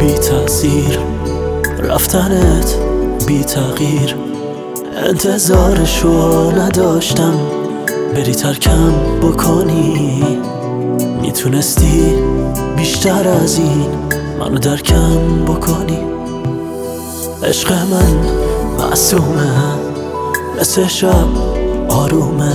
بی تأثیر، رفتنت بی تغییر. انتظارشو نداشتم بری ترکم بکنی، میتونستی بیشتر از این منو درکم بکنی. عشق من معصومه مثل شب آرومه،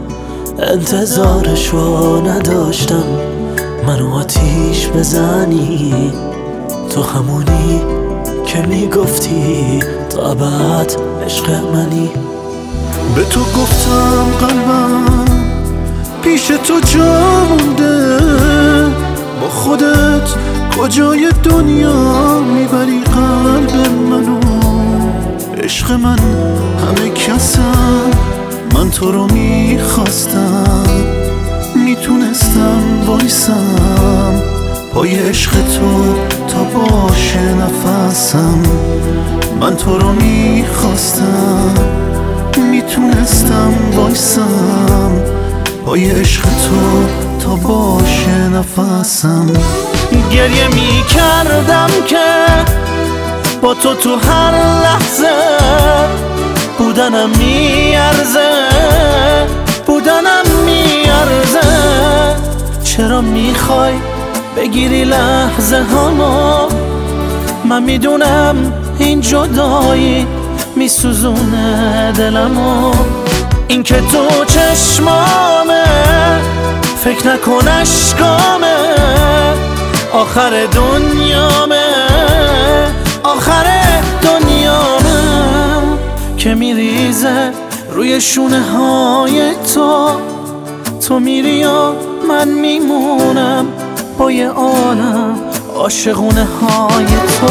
انتظارشو نداشتم منو آتیش بزنی. تو همونی که میگفتی تا ابد عشق منی. به تو گفتم قلبم پیش تو جا مونده، با خودت کجای دنیا میبری قلب منو. عشق من همه کسم، من تو رو میخواستم، میتونستم وایسم پای عشق تو تا باشه نفسم. من تو رو میخواستم، میتونستم وایسم پای عشق تو تا باشه نفسم. گریه میکردم که با تو هر لحظه بودنم میارزه، بودنم میارزه. چرا میخوای بگیری لحظه هامو؟ من میدونم این جدایی میسوزونه دلمو. این که تو چشمامه فکر نکن اشکامه، آخر دنیامه، آخر دنیامه که میریزه روی شونه های تو. تو میری و من میمونم با یه عالم عاشقونه های تو.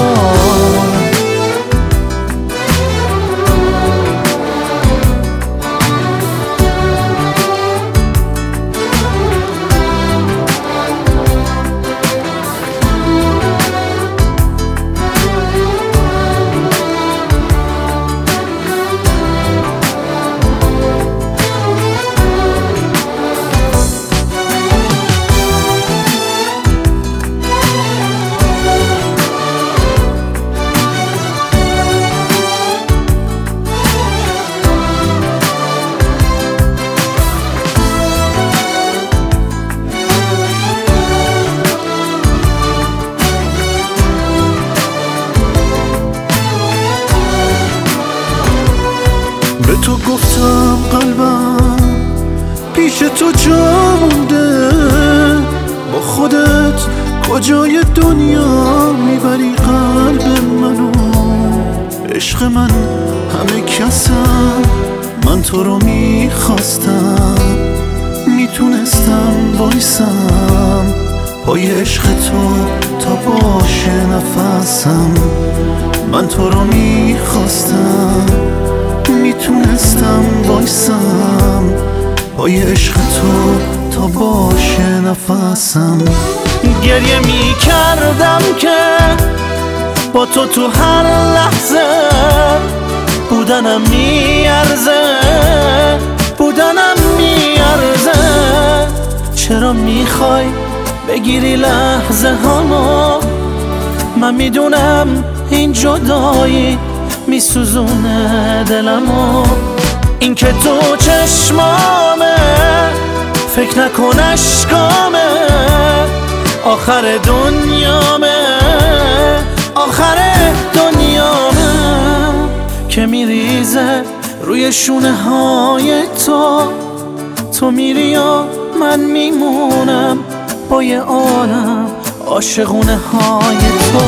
به تو گفتم قلبم پیش تو جا مونده، با خودت کجای دنیا میبری قلب منو. عشق من همه کسم، من تو رو میخواستم، میتونستم وایسم پای عشق تو تا باشه نفسم. من تو رو میخواستم، میتونستم وایسم پای عشق تو تا باشه نفسم. گریه میکردم که با تو هر لحظه بودنم میارزه، بودنم میارزه. چرا میخوای بگیری لحظه هامو؟ من میدونم این جدایی میسوزونه دلمو. این که تو چشمامه فکر نکن اشکامه، آخر دنیامه، آخر دنیامه که میریزه روی شونه های تو. تو میری و من میمونم با یه عالم عاشقونه های تو.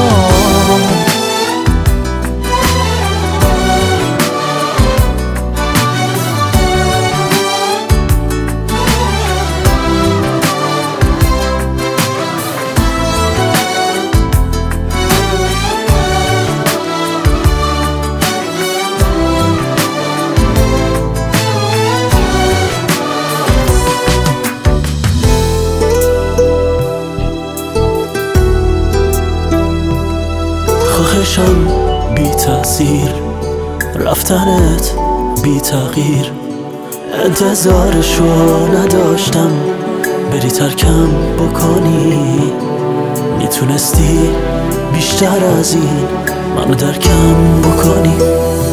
خواهشم بی تأثیر، رفتنت بی تغییر. انتظارشو نداشتم بری ترکم بکنی، میتونستی بیشتر از این منو درکم بکنی.